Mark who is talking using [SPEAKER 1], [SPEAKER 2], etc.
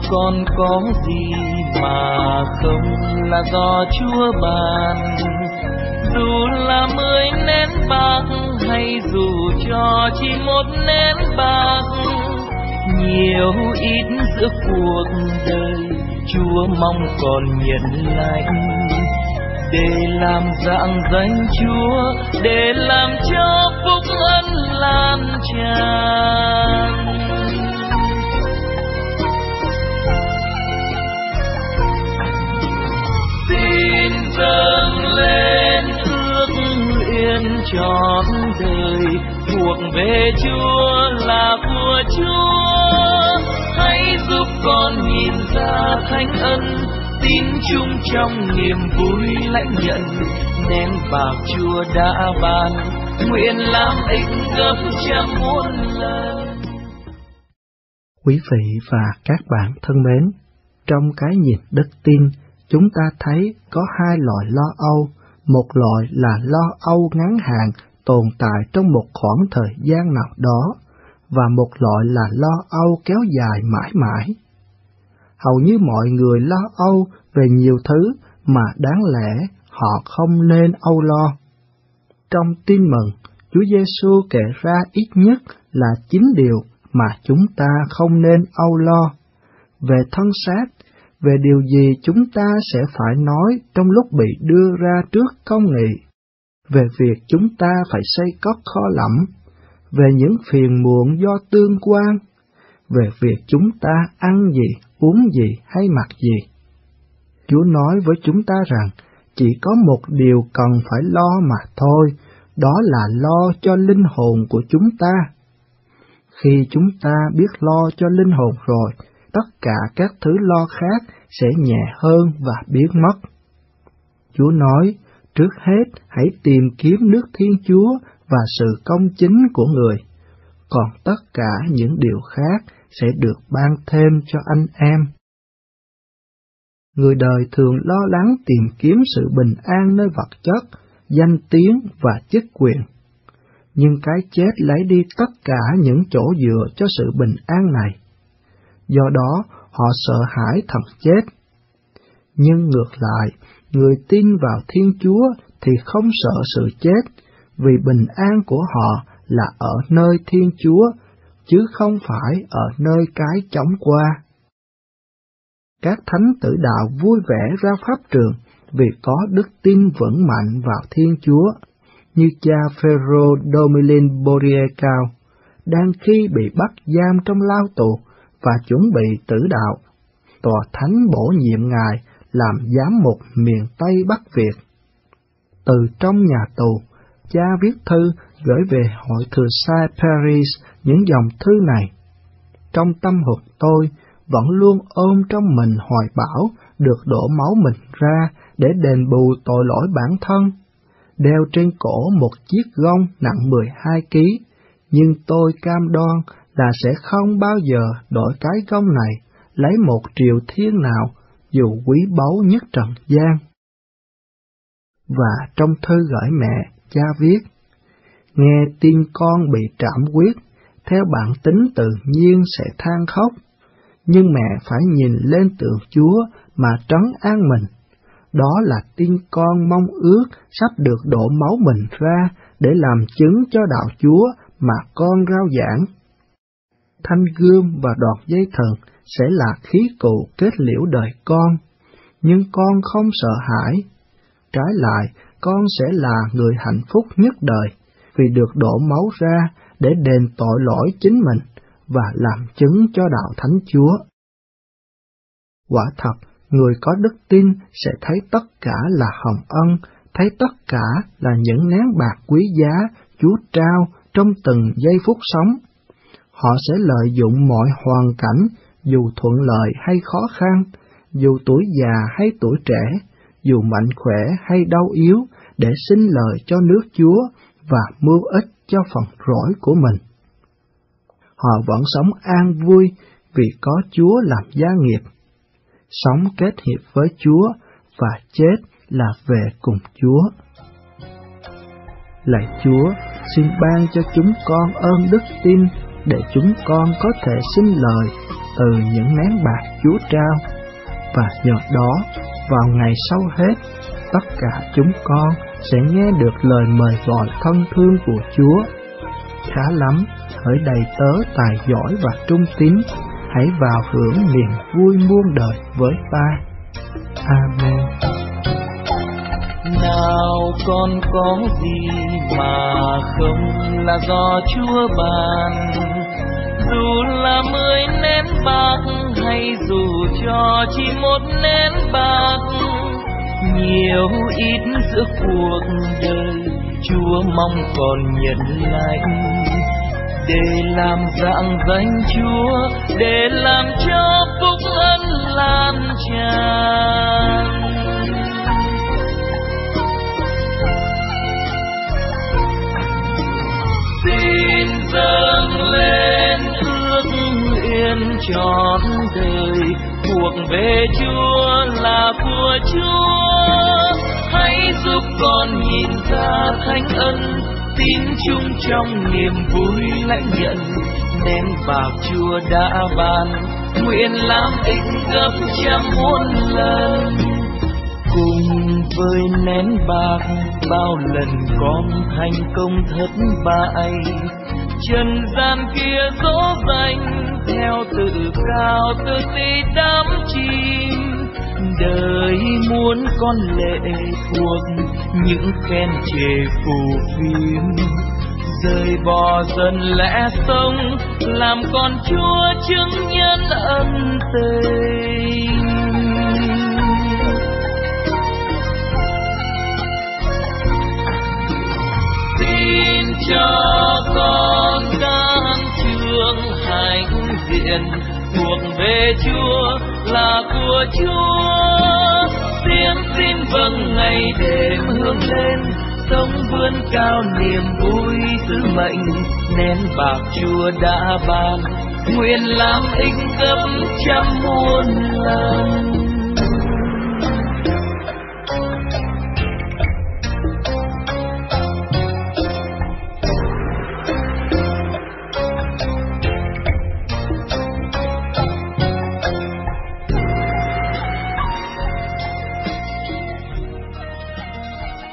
[SPEAKER 1] còn có gì mà không là do Chúa ban. Dù là 10 nén bạc hay dù cho chỉ một nén bạc, nhiều ít giữa cuộc đời Chúa mong còn nhận lãnh, để làm rạng danh Chúa, để làm cho phúc ân lan tràn. Xin dâng lên ước nguyện trọn đời, thuộc về Chúa là của Chúa. Hãy giúp con nhìn ra thánh ân, tin chung trong niềm vui lãnh nhận nén bạc Chúa đã ban, nguyện làm ích gấp trăm muôn lần.
[SPEAKER 2] Quý vị và các bạn thân mến, trong cái nhìn đức tin, chúng ta thấy có hai loại lo âu. Một loại là lo âu ngắn hạn tồn tại trong một khoảng thời gian nào đó, và một loại là lo âu kéo dài mãi mãi. Hầu như mọi người lo âu về nhiều thứ mà đáng lẽ họ không nên âu lo. Trong Tin Mừng, Chúa Giêsu kể ra ít nhất là 9 điều mà chúng ta không nên âu lo. Về thân xác, về điều gì chúng ta sẽ phải nói trong lúc bị đưa ra trước công nghị, về việc chúng ta phải xây cất kho lẫm, về những phiền muộn do tương quan, về việc chúng ta ăn gì, uống gì hay mặc gì. Chúa nói với chúng ta rằng chỉ có một điều cần phải lo mà thôi, đó là lo cho linh hồn của chúng ta. Khi chúng ta biết lo cho linh hồn rồi, tất cả các thứ lo khác sẽ nhẹ hơn và biến mất. Chúa nói, trước hết hãy tìm kiếm nước Thiên Chúa và sự công chính của Người, còn tất cả những điều khác sẽ được ban thêm cho anh em. Người đời thường lo lắng tìm kiếm sự bình an nơi vật chất, danh tiếng và chức quyền. Nhưng cái chết lấy đi tất cả những chỗ dựa cho sự bình an này. Do đó, họ sợ hãi thần chết. Nhưng ngược lại, người tin vào Thiên Chúa thì không sợ sự chết, vì bình an của họ là ở nơi Thiên Chúa, chứ không phải ở nơi cái chóng qua. Các thánh tử đạo vui vẻ ra pháp trường vì có đức tin vững mạnh vào Thiên Chúa, như cha Phêrô Domelin Boriecao, đang khi bị bắt giam trong lao tù và chuẩn bị tử đạo, tòa thánh bổ nhiệm ngài làm giám mục miền Tây Bắc Việt. Từ trong nhà tù, cha viết thư gửi về hội thừa sai Paris những dòng thư này: trong tâm hồn tôi vẫn luôn ôm trong mình hoài bão được đổ máu mình ra để đền bù tội lỗi bản thân, đeo trên cổ một chiếc gông nặng 12 kg, nhưng tôi cam đoan là sẽ không bao giờ đổi cái gông này lấy 1 triệu thiên nào, dù quý báu nhất trần gian. Và trong thư gửi mẹ, cha viết: nghe tin con bị trảm huyết, theo bản tính tự nhiên sẽ than khóc, nhưng mẹ phải nhìn lên tượng Chúa mà trấn an mình. Đó là tin con mong ước sắp được đổ máu mình ra để làm chứng cho đạo Chúa mà con rao giảng. Thanh gươm và đọt dây thần sẽ là khí cụ kết liễu đời con, nhưng con không sợ hãi. Trái lại, con sẽ là người hạnh phúc nhất đời, vì được đổ máu ra để đền tội lỗi chính mình và làm chứng cho đạo Thánh Chúa. Quả thật, người có đức tin sẽ thấy tất cả là hồng ân, thấy tất cả là những nén bạc quý giá Chúa trao trong từng giây phút sống. Họ sẽ lợi dụng mọi hoàn cảnh, dù thuận lợi hay khó khăn, dù tuổi già hay tuổi trẻ, dù mạnh khỏe hay đau yếu, để xin lời cho nước Chúa và mưu ích cho phần rỗi của mình. Họ vẫn sống an vui vì có Chúa làm gia nghiệp. Sống kết hiệp với Chúa và chết là về cùng Chúa. Lạy Chúa, xin ban cho chúng con ơn đức tin để chúng con có thể xin lời từ những nén bạc Chúa trao. Và nhờ đó, vào ngày sau hết, tất cả chúng con sẽ nghe được lời mời gọi thân thương của Chúa. Khá lắm, hỡi đầy tớ tài giỏi và trung tín, hãy vào hưởng niềm vui muôn đời với ta. Amen.
[SPEAKER 1] Nào con có gì mà không là do Chúa ban, dù là 10 nén bạc hay dù cho chỉ một nén bạc, nhiều ít giữa cuộc đời Chúa mong còn nhận lãnh, để làm rạng danh Chúa, để làm cho phúc ân lan tràn. Xin dâng lên ước nguyện trọn đời, thuộc về Chúa là của Chúa. Hãy giúp con nhìn ra thánh ân, tin chung trong niềm vui lãnh nhận. Nén bạc Chúa đã ban, nguyện làm ích gấp trăm muôn lần. Cùng với nén bạc, bao lần con thành công thất bại, trần gian kia dỗ dành theo tự cao tự ti đắm chìm. Đời muốn con lệ thuộc những khen chê phù phiếm, rời bỏ dần lẽ sống, làm con Chúa chứng nhân ân tình. Xin cho con đang trường hạnh diện, thuộc về Chúa là của Chúa. Tiếng xin vâng ngày đêm hướng lên, sống vươn cao niềm vui sứ mệnh. Nén bạc Chúa đã ban, nguyện làm ích gấp trăm muôn lần.